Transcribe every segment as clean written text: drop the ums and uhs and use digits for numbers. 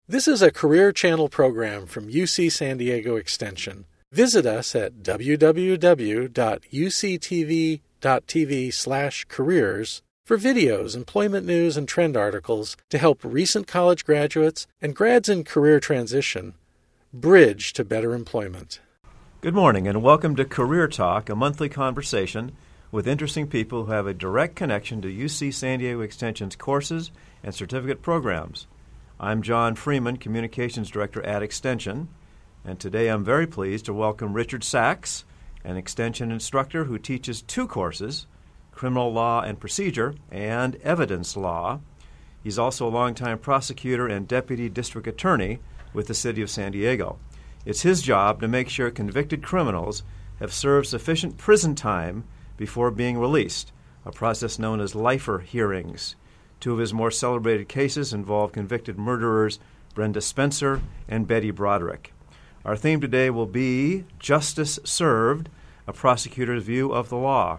This is a Career Channel program from UC San Diego Extension. Visit us at www.uctv.tv/careers for videos, employment news, and trend articles to help recent college graduates and grads in career transition bridge to better employment. Good morning and welcome to Career Talk, a monthly conversation with interesting people who have a direct connection to UC San Diego Extension's courses and certificate programs. I'm John Freeman, Communications Director at Extension, and today I'm very pleased to welcome Richard Sachs, an Extension instructor who teaches two courses, Criminal Law and Procedure and Evidence Law. He's also a longtime prosecutor and deputy district attorney with the City of San Diego. It's his job to make sure convicted criminals have served sufficient prison time before being released, a process known as lifer hearings. Two of his more celebrated cases involve convicted murderers Brenda Spencer and Betty Broderick. Our theme today will be Justice Served, a prosecutor's view of the law.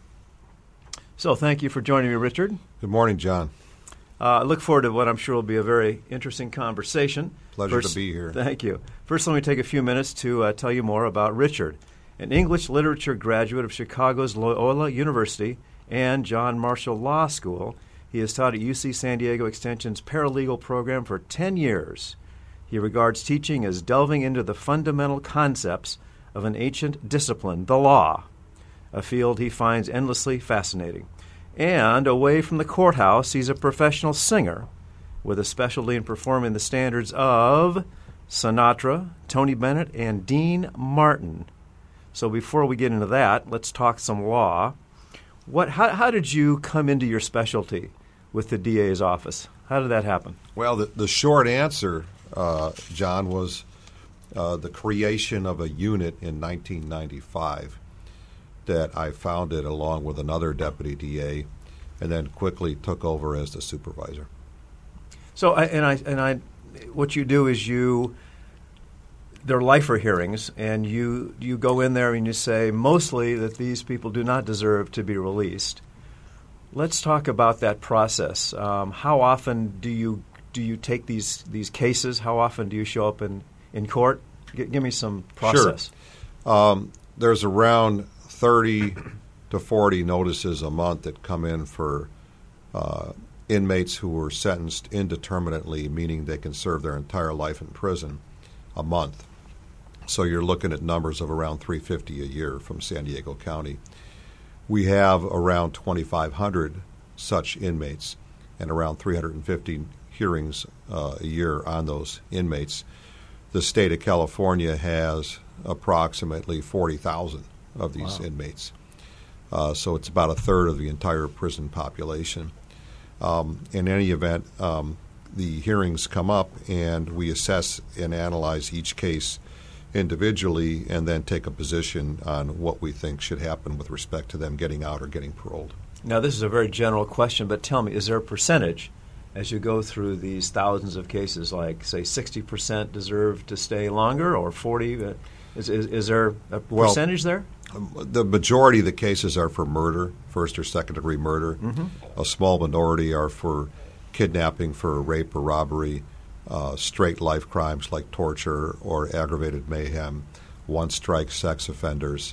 So thank you for joining me, Richard. Good morning, John. I look forward to what I'm sure will be a very interesting conversation. Pleasure to be here. Thank you. First, let me take a few minutes to tell you more about Richard, an English literature graduate of Chicago's Loyola University and John Marshall Law School. He has taught at UC San Diego Extension's paralegal program for 10 years. He regards teaching as delving into the fundamental concepts of an ancient discipline, the law, a field he finds endlessly fascinating. And away from the courthouse, he's a professional singer with a specialty in performing the standards of Sinatra, Tony Bennett, and Dean Martin. So before we get into that, let's talk some law. How did you come into your specialty with the DA's office? How did that happen? Well, the short answer, John, was the creation of a unit in 1995 that I founded along with another deputy DA, and then quickly took over as the supervisor. So, what you do is they're lifer hearings, and you go in there and you say mostly that these people do not deserve to be released. Let's talk about that process. How often do you take these cases? How often do you show up in court? Give me some process. Sure. There's around 30 to 40 notices a month that come in for inmates who were sentenced indeterminately, meaning they can serve their entire life in prison, a month. So you're looking at numbers of around 350 a year from San Diego County. We have around 2,500 such inmates and around 350 hearings a year on those inmates. The state of California has approximately 40,000 of these inmates. So it's about a third of the entire prison population. In any event, the hearings come up and we assess and analyze each case individually and then take a position on what we think should happen with respect to them getting out or getting paroled. Now, this is a very general question, but tell me, is there a percentage as you go through these thousands of cases, like, say, 60% deserve to stay longer or 40%? Is there a percentage there? The majority of the cases are for murder, first or second degree murder. Mm-hmm. A small minority are for kidnapping, for rape or robbery, straight life crimes like torture or aggravated mayhem, one-strike sex offenders,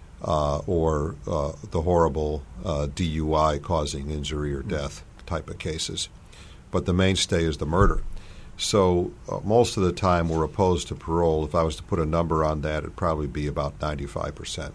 or the horrible DUI causing injury or death type of cases. But the mainstay is the murder. So most of the time we're opposed to parole. If I was to put a number on that, it'd probably be about 95%.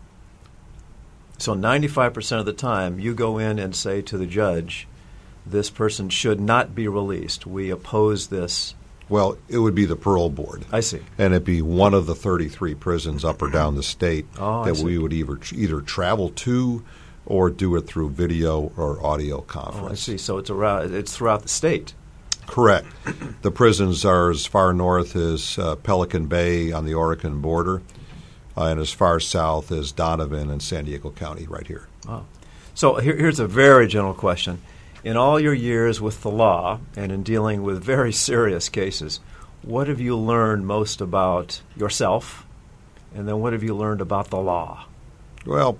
So 95% of the time you go in and say to the judge, this person should not be released. We oppose this. Well, it would be the parole board. I see. And it'd be one of the 33 prisons up or down the state that we would either travel to or do it through video or audio conference. Oh, I see. So it's throughout the state. Correct. The prisons are as far north as Pelican Bay on the Oregon border and as far south as Donovan and San Diego County right here. Oh. So here's a very general question. In all your years with the law and in dealing with very serious cases, what have you learned most about yourself, and then what have you learned about the law? Well,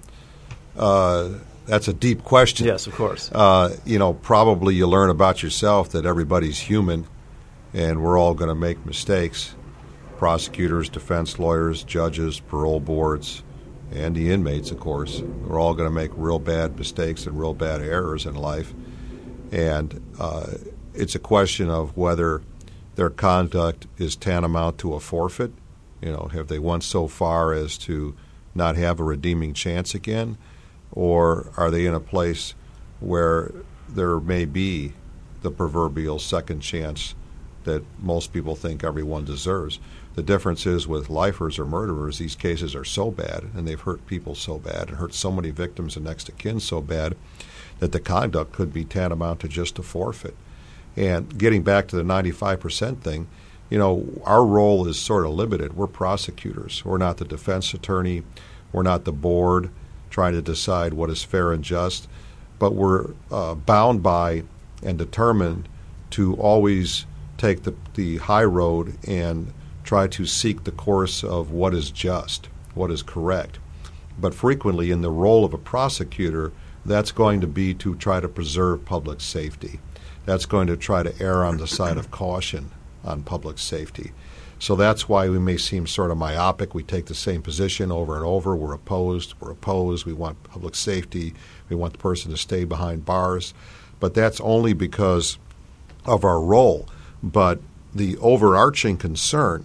that's a deep question. Yes, of course. Probably you learn about yourself that everybody's human and we're all going to make mistakes. Prosecutors, defense lawyers, judges, parole boards, and the inmates, of course. We're all going to make real bad mistakes and real bad errors in life. And it's a question of whether their conduct is tantamount to a forfeit. Have they went so far as to not have a redeeming chance again? Or are they in a place where there may be the proverbial second chance that most people think everyone deserves? The difference is with lifers or murderers, these cases are so bad and they've hurt people so bad and hurt so many victims and next of kin so bad that the conduct could be tantamount to just a forfeit. And getting back to the 95% thing, our role is sort of limited. We're prosecutors. We're not the defense attorney. We're not the board trying to decide what is fair and just. But we're bound by and determined to always take the high road and try to seek the course of what is just, what is correct. But frequently in the role of a prosecutor, that's going to be to try to preserve public safety. That's going to try to err on the side of caution on public safety. So that's why we may seem sort of myopic. We take the same position over and over. We're opposed. We want public safety. We want the person to stay behind bars. But that's only because of our role. But the overarching concern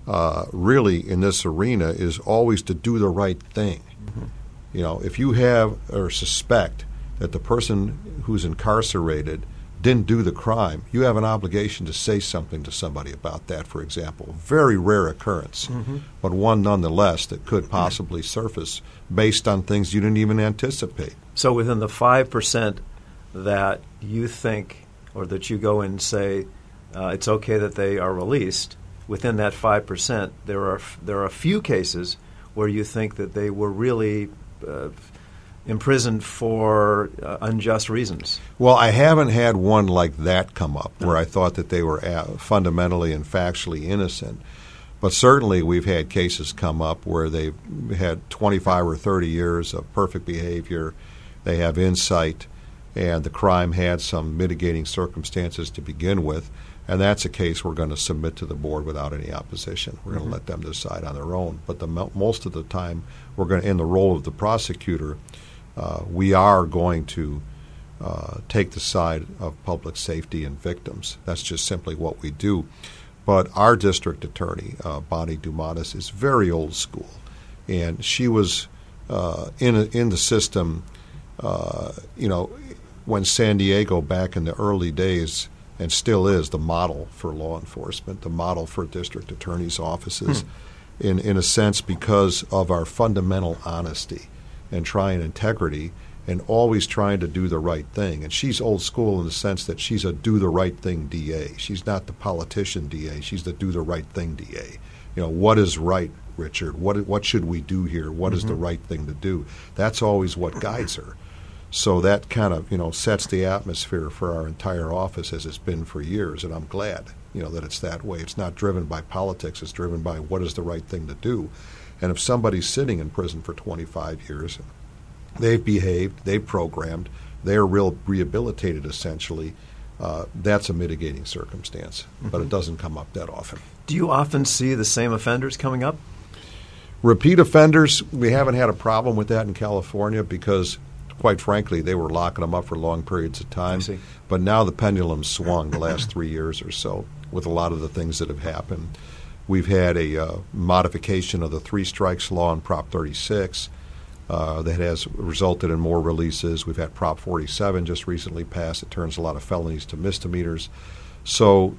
really in this arena is always to do the right thing. Mm-hmm. If you have or suspect that the person who's incarcerated didn't do the crime, you have an obligation to say something to somebody about that, for example. Very rare occurrence, but one nonetheless that could possibly surface based on things you didn't even anticipate. So within the 5% that you think or that you go and say it's okay that they are released, within that 5%, there are a few cases where you think that they were really imprisoned for unjust reasons. Well, I haven't had one like that come up where I thought that they were fundamentally and factually innocent. But certainly we've had cases come up where they've had 25 or 30 years of perfect behavior, they have insight, and the crime had some mitigating circumstances to begin with. And that's a case we're going to submit to the board without any opposition. We're going to let them decide on their own. But most of the time, we're going to, in the role of the prosecutor, we are going to take the side of public safety and victims. That's just simply what we do. But our district attorney, Bonnie Dumanis, is very old school, and she was in the system. When San Diego back in the early days, and still is the model for law enforcement, the model for district attorneys' offices, in a sense because of our fundamental honesty and trying integrity and always trying to do the right thing. And she's old school in the sense that she's a do-the-right-thing DA. She's not the politician DA. She's the do-the-right-thing DA. What is right, Richard? What should we do here? What is the right thing to do? That's always what guides her. So that kind of, sets the atmosphere for our entire office as it's been for years, and I'm glad, that it's that way. It's not driven by politics. It's driven by what is the right thing to do. And if somebody's sitting in prison for 25 years, they've behaved, they've programmed, they're rehabilitated essentially, that's a mitigating circumstance. But it doesn't come up that often. Do you often see the same offenders coming up? Repeat offenders, we haven't had a problem with that in California because, quite frankly, they were locking them up for long periods of time. But now the pendulum swung the last 3 years or so with a lot of the things that have happened. We've had a modification of the three strikes law in Prop 36 that has resulted in more releases. We've had Prop 47 just recently passed. It turns a lot of felonies to misdemeanors. So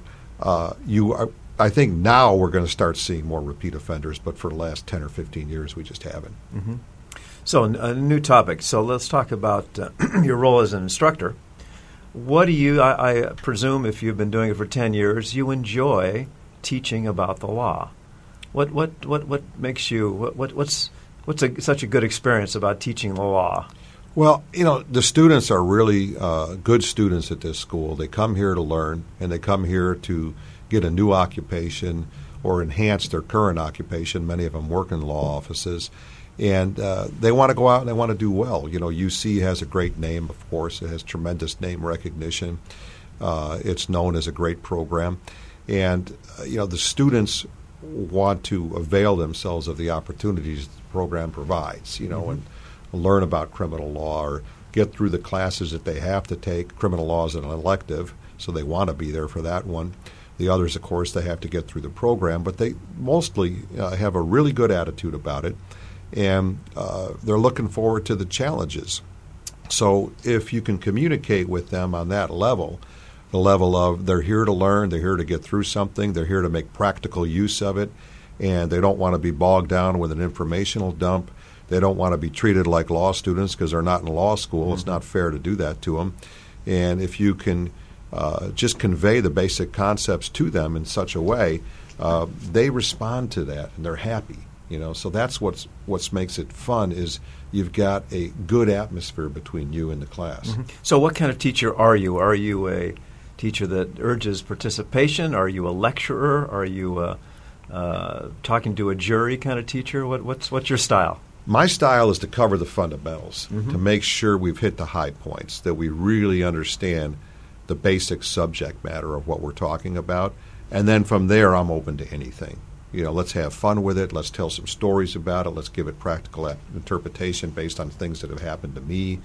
I think now we're going to start seeing more repeat offenders, but for the last 10 or 15 years we just haven't. Mm-hmm. So a new topic. So let's talk about your role as an instructor. What do you, I presume if you've been doing it for 10 years, you enjoy teaching about the law. What makes you, what's such a good experience about teaching the law? Well, the students are really good students at this school. They come here to learn, and they come here to get a new occupation or enhance their current occupation. Many of them work in law offices. And they want to go out and they want to do well. UC has a great name, of course. It has tremendous name recognition. It's known as a great program. And, the students want to avail themselves of the opportunities the program provides, and learn about criminal law or get through the classes that they have to take. Criminal law is an elective, so they want to be there for that one. The others, of course, they have to get through the program, but they mostly have a really good attitude about it, and they're looking forward to the challenges. So if you can communicate with them on that level, the level of they're here to learn, they're here to get through something, they're here to make practical use of it, and they don't want to be bogged down with an informational dump. They don't want to be treated like law students because they're not in law school. Mm-hmm. It's not fair to do that to them. And if you can just convey the basic concepts to them in such a way, they respond to that and they're happy. So that's what makes it fun is you've got a good atmosphere between you and the class. Mm-hmm. So what kind of teacher are you? Are you a teacher that urges participation? Are you a lecturer? Are you talking to a jury kind of teacher? What's your style? My style is to cover the fundamentals, to make sure we've hit the high points, that we really understand the basic subject matter of what we're talking about. And then from there, I'm open to anything. Let's have fun with it. Let's tell some stories about it. Let's give it practical interpretation based on things that have happened to me.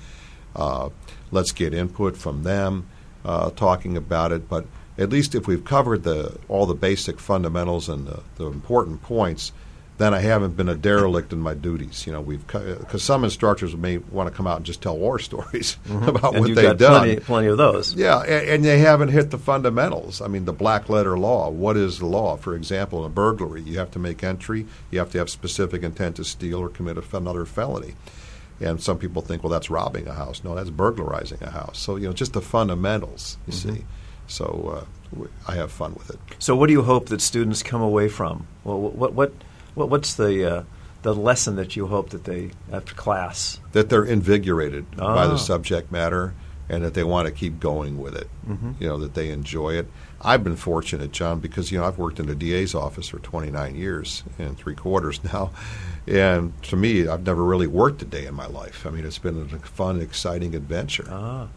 Let's get input from them talking about it. But at least if we've covered all the basic fundamentals and the important points, then I haven't been a derelict in my duties. Because some instructors may want to come out and just tell war stories about what they've done. Plenty of those. Yeah, and they haven't hit the fundamentals. I mean, the black letter law. What is the law? For example, in a burglary, you have to make entry. You have to have specific intent to steal or commit another felony. And some people think, well, that's robbing a house. No, that's burglarizing a house. So, just the fundamentals, you see. So I have fun with it. So what do you hope that students come away from? Well, what's the lesson that you hope that they, after class? That they're invigorated by the subject matter and that they want to keep going with it, that they enjoy it. I've been fortunate, John, because, I've worked in the DA's office for 29 years and 3/4 now. And to me, I've never really worked a day in my life. I mean, it's been a fun, exciting adventure.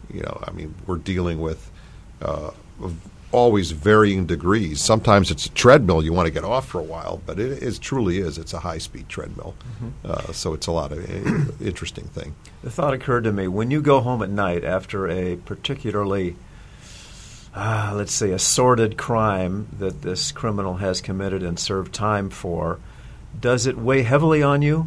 We're dealing with always varying degrees. Sometimes it's a treadmill you want to get off for a while, but it truly is. It's a high-speed treadmill. So it's a lot of interesting thing. The thought occurred to me, when you go home at night after a particularly, let's say, a sordid crime that this criminal has committed and served time for, does it weigh heavily on you,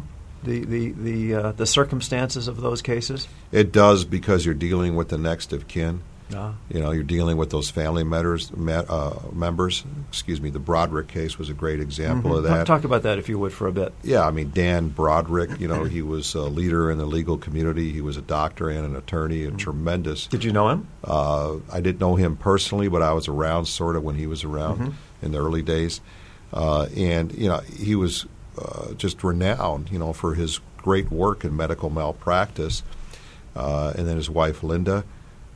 the circumstances of those cases? It does, because you're dealing with the next of kin. You're dealing with those family members. The Broderick case was a great example of that. Talk about that, if you would, for a bit. Yeah, Dan Broderick, he was a leader in the legal community. He was a doctor and an attorney, and tremendous. Did you know him? I didn't know him personally, but I was around sort of when he was around in the early days. And he was just renowned, for his great work in medical malpractice. And then his wife, Linda.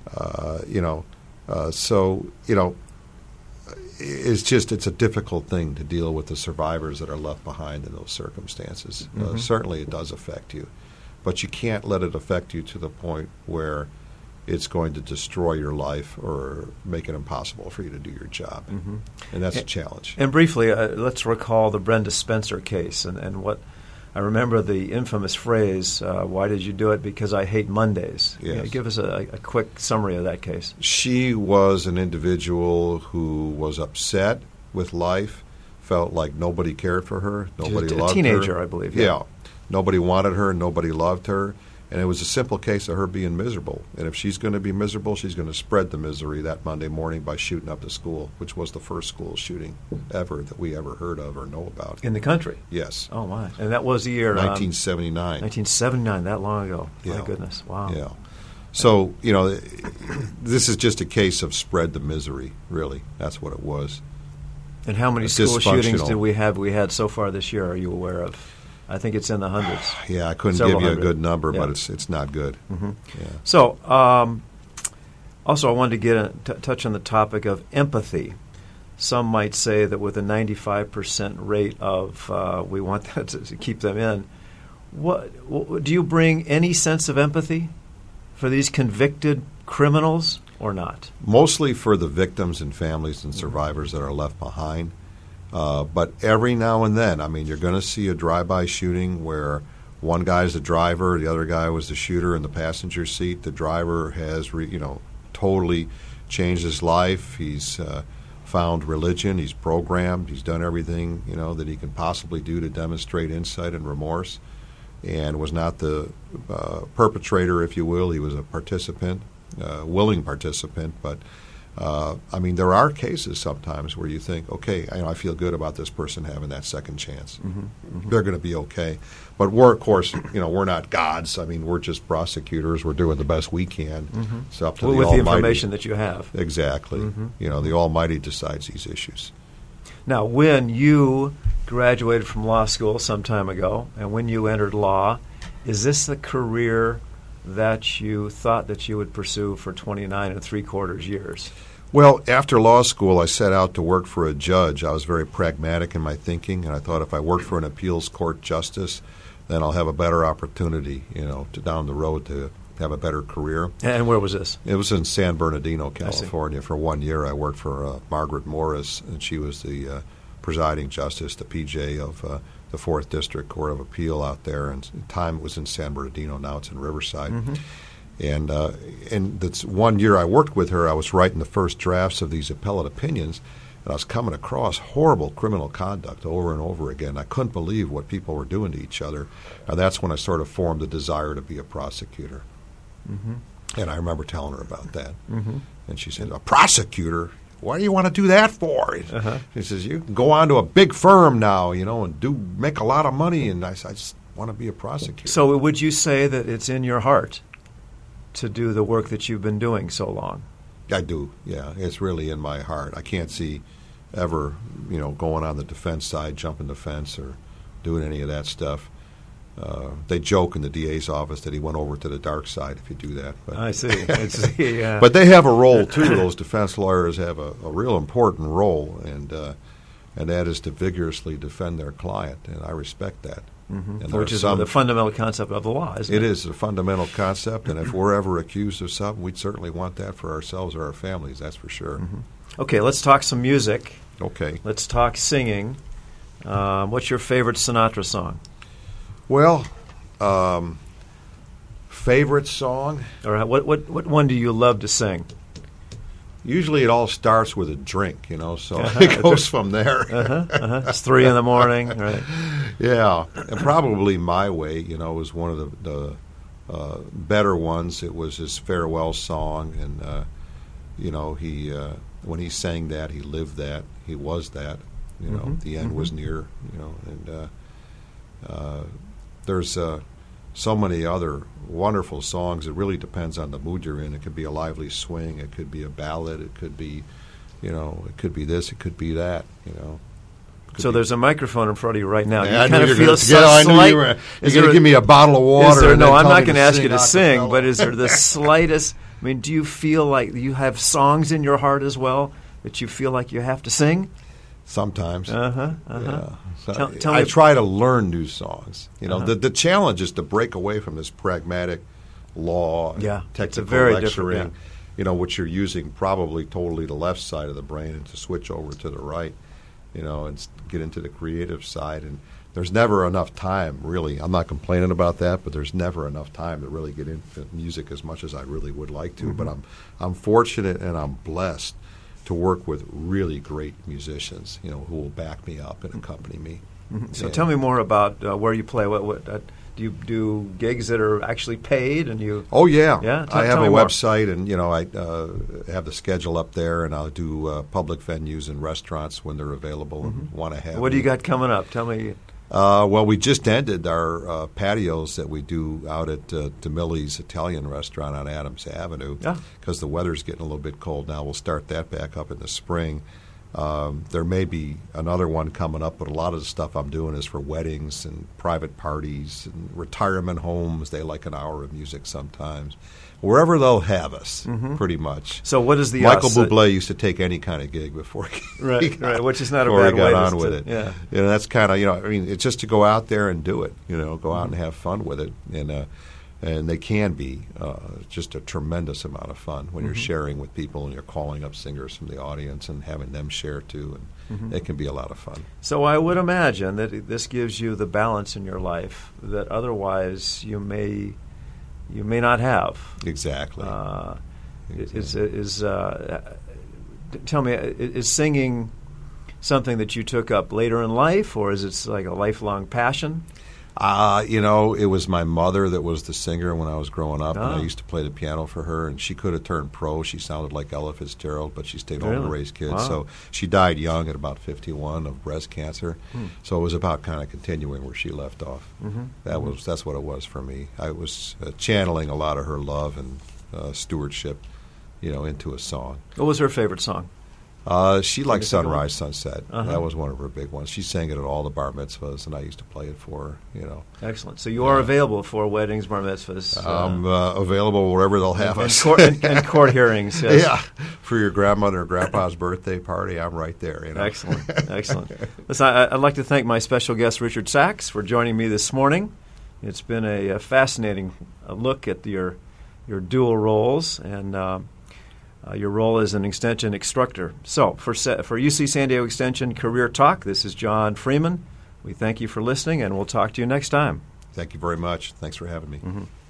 It's a difficult thing to deal with the survivors that are left behind in those circumstances. Certainly it does affect you, but you can't let it affect you to the point where it's going to destroy your life or make it impossible for you to do your job. And that's a challenge. And briefly, let's recall the Brenda Spencer case and what I remember the infamous phrase, why did you do it? Because I hate Mondays. Yes. Give us a quick summary of that case. She was an individual who was upset with life, felt like nobody cared for her, nobody loved her. A teenager, I believe. Yeah. Nobody wanted her, nobody loved her. And it was a simple case of her being miserable. And if she's going to be miserable, she's going to spread the misery that Monday morning by shooting up the school, which was the first school shooting ever that we ever heard of or know about. In the country? Yes. Oh, my. And that was the year? 1979. 1979, that long ago. Yeah. My goodness. Wow. Yeah. So, this is just a case of spread the misery, really. That's what it was. And how many school shootings did we have? We had so far this year, are you aware of? I think it's in the hundreds. Yeah, I couldn't give you a good number, but it's not good. Yeah. So, also I wanted to touch on the topic of empathy. Some might say that with a 95% rate of we want that to keep them in. What do you bring any sense of empathy for these convicted criminals? or not? Mostly for the victims and families and survivors that are left behind. But every now and then, I mean, you're going to see a drive-by shooting where one guy's the driver, the other guy was the shooter in the passenger seat. The driver has, totally changed his life. He's found religion. He's programmed. He's done everything, that he can possibly do to demonstrate insight and remorse, and was not the perpetrator, if you will. He was a participant, willing participant. But, there are cases sometimes where you think, okay, I feel good about this person having that second chance. They're going to be okay. But we're, of course, we're not gods. I mean, we're just prosecutors. We're doing the best we can. It's up to the with Almighty. The information that you have. Exactly. The Almighty decides these issues. Now, when you graduated from law school some time ago, and when you entered law, is this the career that you thought that you would pursue for 29 3/4 years? Well, after law school, I set out to work for a judge. I was very pragmatic in my thinking, and I thought if I worked for an appeals court justice, then I'll have a better opportunity, to down the road to have a better career. And where was this? It was in San Bernardino, California. For 1 year, I worked for Margaret Morris, and she was the presiding justice, the PJ of the 4th District Court of Appeal out there. And the time it was in San Bernardino. Now it's in Riverside. And that's 1 year I worked with her. I was writing the first drafts of these appellate opinions, and I was coming across horrible criminal conduct over and over again. I couldn't believe what people were doing to each other. And that's when I sort of formed the desire to be a prosecutor. And I remember telling her about that. And she said, a prosecutor? What do you want to do that for? She says, you can go on to a big firm now, and make a lot of money. And I said, I just want to be a prosecutor. So would you say that it's in your heart to do the work that you've been doing so long? I do, yeah. It's really in my heart. I can't see ever, going on the defense side, jumping the fence or doing any of that stuff. They joke in the DA's office that he went over to the dark side if you do that. But I see. Yeah. But they have a role, too. Those defense lawyers have a real important role, and that is to vigorously defend their client, and I respect that. And which is the fundamental concept of the law, isn't it? It is a fundamental concept, and if we're ever accused of something, we'd certainly want that for ourselves or our families, that's for sure. Okay, let's talk some music. Okay. Let's talk singing. What's your favorite Sinatra song? Well, favorite song? Or what one do you love to sing? Usually it all starts with a drink, so it goes from there. It's 3 in the morning, right? Yeah, and probably My Way, was one of the better ones. It was his farewell song, and, he when he sang that, he lived that, he was that, the end was near, and there's so many other wonderful songs. It really depends on the mood you're in. It could be a lively swing. It could be a ballad. It could be, it could be this. It could be that. So there's a microphone in front of you right now. Yeah, you kind of feel I knew you were going to give me a bottle of water. No, I'm not going to ask you to sing, but is there the slightest? I mean, do you feel like you have songs in your heart as well that you feel like you have to sing? Sometimes. Yeah. So tell I me. try to learn new songs. The challenge is to break away from this pragmatic law, technical it's a very lecturing, different, which you're using probably totally the left side of the brain, and to switch over to the right, and get into the creative side. And there's never enough time, really. I'm not complaining about that, but there's never enough time to really get into music as much as I really would like to. But I'm fortunate and I'm blessed to work with really great musicians, who will back me up and accompany me. So tell me more about where you play. What do you do? Gigs that are actually paid, and you? Oh yeah, I have tell a me website, and I have the schedule up there, and I'll do public venues and restaurants when they're available and want to have. What do you got coming up? Tell me. Well, we just ended our patios that we do out at DeMille's Italian restaurant on Adams Avenue because the weather's getting a little bit cold now. We'll start that back up in the spring. There may be another one coming up, but a lot of the stuff I'm doing is for weddings and private parties and retirement homes. They like an hour of music sometimes. Wherever they'll have us, pretty much. So what is the Michael Bublé used to take any kind of gig before he right, which is not a before bad he got way on to with it. Yeah. That's kind of it's just to go out there and do it. Go out and have fun with it. And And they can be just a tremendous amount of fun when you're sharing with people and you're calling up singers from the audience and having them share too. And it can be a lot of fun. So I would imagine that this gives you the balance in your life that otherwise you may not have. Exactly. Tell me, is singing something that you took up later in life, or is it like a lifelong passion? It was my mother that was the singer when I was growing up, and I used to play the piano for her, and she could have turned pro. She sounded like Ella Fitzgerald, but she stayed home to raise kids. Wow. So she died young at about 51 of breast cancer. So it was about kind of continuing where she left off. That's what it was for me. I was channeling a lot of her love and stewardship, into a song. What was her favorite song? She liked Sunrise, Sunset. That was one of her big ones. She sang it at all the bar mitzvahs, and I used to play it for her. Excellent. So you are available for weddings, bar mitzvahs. I'm available wherever they'll have us. And court hearings. Yes. Yeah. For your grandmother or grandpa's birthday party, I'm right there. Excellent. Listen, I'd like to thank my special guest, Richard Sachs, for joining me this morning. It's been a fascinating look at your dual roles and your role as an Extension instructor. So for UC San Diego Extension Career Talk, this is John Freeman. We thank you for listening, and we'll talk to you next time. Thank you very much. Thanks for having me.